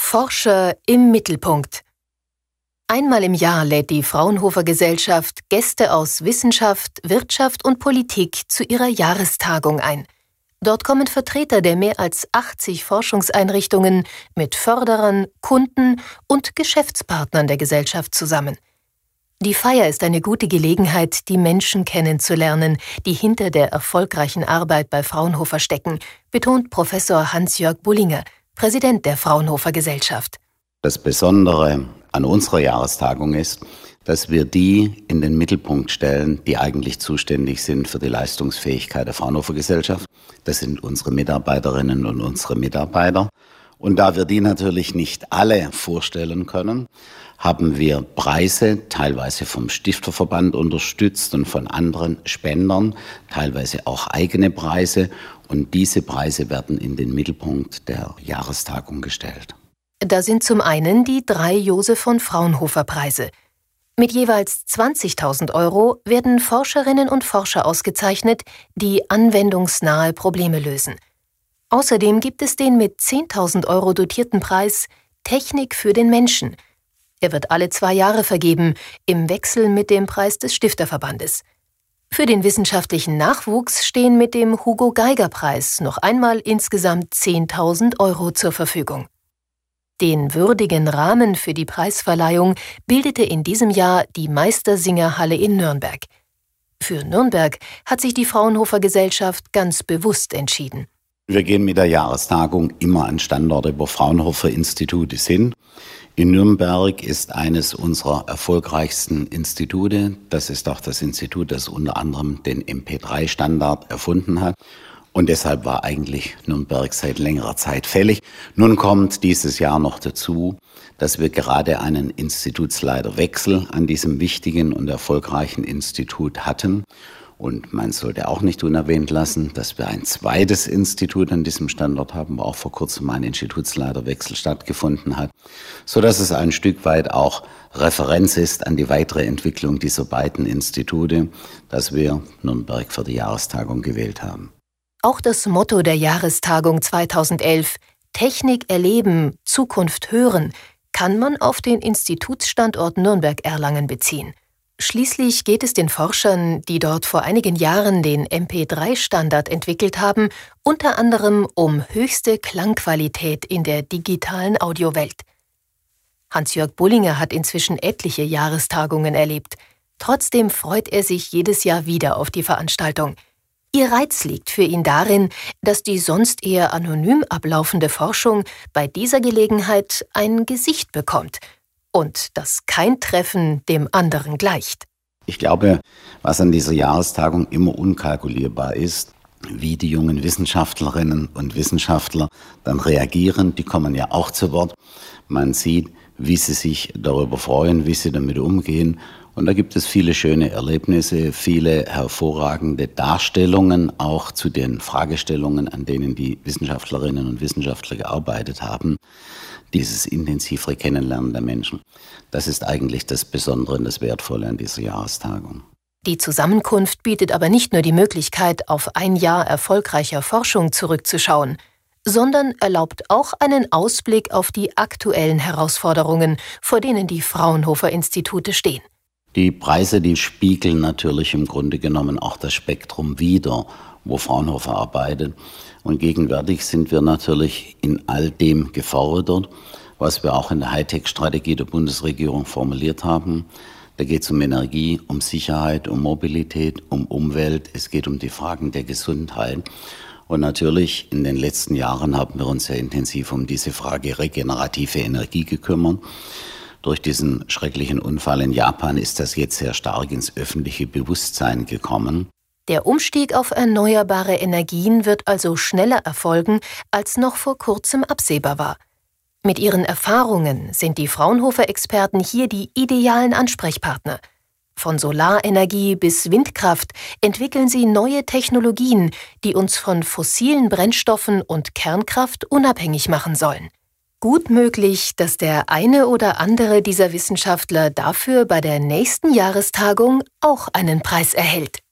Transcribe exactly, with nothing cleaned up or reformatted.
Forscher im Mittelpunkt. Einmal im Jahr lädt die Fraunhofer Gesellschaft Gäste aus Wissenschaft, Wirtschaft und Politik zu ihrer Jahrestagung ein. Dort kommen Vertreter der mehr als achtzig Forschungseinrichtungen mit Förderern, Kunden und Geschäftspartnern der Gesellschaft zusammen. Die Feier ist eine gute Gelegenheit, die Menschen kennenzulernen, die hinter der erfolgreichen Arbeit bei Fraunhofer stecken, betont Professor Hans-Jörg Bullinger, Präsident der Fraunhofer Gesellschaft. Das Besondere an unserer Jahrestagung ist, dass wir die in den Mittelpunkt stellen, die eigentlich zuständig sind für die Leistungsfähigkeit der Fraunhofer Gesellschaft. Das sind unsere Mitarbeiterinnen und unsere Mitarbeiter. Und da wir die natürlich nicht alle vorstellen können, haben wir Preise, teilweise vom Stifterverband unterstützt und von anderen Spendern, teilweise auch eigene Preise. Und diese Preise werden in den Mittelpunkt der Jahrestagung gestellt. Da sind zum einen die drei Josef von Fraunhofer Preise. Mit jeweils zwanzigtausend Euro werden Forscherinnen und Forscher ausgezeichnet, die anwendungsnahe Probleme lösen. Außerdem gibt es den mit zehntausend Euro dotierten Preis Technik für den Menschen. Er wird alle zwei Jahre vergeben, im Wechsel mit dem Preis des Stifterverbandes. Für den wissenschaftlichen Nachwuchs stehen mit dem Hugo-Geiger-Preis noch einmal insgesamt zehntausend Euro zur Verfügung. Den würdigen Rahmen für die Preisverleihung bildete in diesem Jahr die Meistersingerhalle in Nürnberg. Für Nürnberg hat sich die Fraunhofer Gesellschaft ganz bewusst entschieden. Wir gehen mit der Jahrestagung immer an Standorte, wo Fraunhofer Institute sind. In Nürnberg ist eines unserer erfolgreichsten Institute. Das ist auch das Institut, das unter anderem den M P drei Standard erfunden hat. Und deshalb war eigentlich Nürnberg seit längerer Zeit fällig. Nun kommt dieses Jahr noch dazu, dass wir gerade einen Institutsleiterwechsel an diesem wichtigen und erfolgreichen Institut hatten. Und man sollte auch nicht unerwähnt lassen, dass wir ein zweites Institut an diesem Standort haben, wo auch vor kurzem ein Institutsleiterwechsel stattgefunden hat, sodass es ein Stück weit auch Referenz ist an die weitere Entwicklung dieser beiden Institute, dass wir Nürnberg für die Jahrestagung gewählt haben. Auch das Motto der Jahrestagung zweitausendelf, Technik erleben, Zukunft hören, kann man auf den Institutsstandort Nürnberg-Erlangen beziehen. Schließlich geht es den Forschern, die dort vor einigen Jahren den M P drei Standard entwickelt haben, unter anderem um höchste Klangqualität in der digitalen Audiowelt. Hans-Jörg Bullinger hat inzwischen etliche Jahrestagungen erlebt. Trotzdem freut er sich jedes Jahr wieder auf die Veranstaltung. Ihr Reiz liegt für ihn darin, dass die sonst eher anonym ablaufende Forschung bei dieser Gelegenheit ein Gesicht bekommt und dass kein Treffen dem anderen gleicht. Ich glaube, was an dieser Jahrestagung immer unkalkulierbar ist, wie die jungen Wissenschaftlerinnen und Wissenschaftler dann reagieren, die kommen ja auch zu Wort. Man sieht, wie sie sich darüber freuen, wie sie damit umgehen. Und da gibt es viele schöne Erlebnisse, viele hervorragende Darstellungen auch zu den Fragestellungen, an denen die Wissenschaftlerinnen und Wissenschaftler gearbeitet haben. Dieses intensivere Kennenlernen der Menschen, das ist eigentlich das Besondere und das Wertvolle an dieser Jahrestagung. Die Zusammenkunft bietet aber nicht nur die Möglichkeit, auf ein Jahr erfolgreicher Forschung zurückzuschauen, sondern erlaubt auch einen Ausblick auf die aktuellen Herausforderungen, vor denen die Fraunhofer Institute stehen. Die Preise, die spiegeln natürlich im Grunde genommen auch das Spektrum wider, wo Fraunhofer arbeitet. Und gegenwärtig sind wir natürlich in all dem gefordert, was wir auch in der Hightech-Strategie der Bundesregierung formuliert haben. Da geht es um Energie, um Sicherheit, um Mobilität, um Umwelt. Es geht um die Fragen der Gesundheit. Und natürlich in den letzten Jahren haben wir uns sehr intensiv um diese Frage regenerative Energie gekümmert. Durch diesen schrecklichen Unfall in Japan ist das jetzt sehr stark ins öffentliche Bewusstsein gekommen. Der Umstieg auf erneuerbare Energien wird also schneller erfolgen, als noch vor kurzem absehbar war. Mit ihren Erfahrungen sind die Fraunhofer-Experten hier die idealen Ansprechpartner. Von Solarenergie bis Windkraft entwickeln sie neue Technologien, die uns von fossilen Brennstoffen und Kernkraft unabhängig machen sollen. Gut möglich, dass der eine oder andere dieser Wissenschaftler dafür bei der nächsten Jahrestagung auch einen Preis erhält.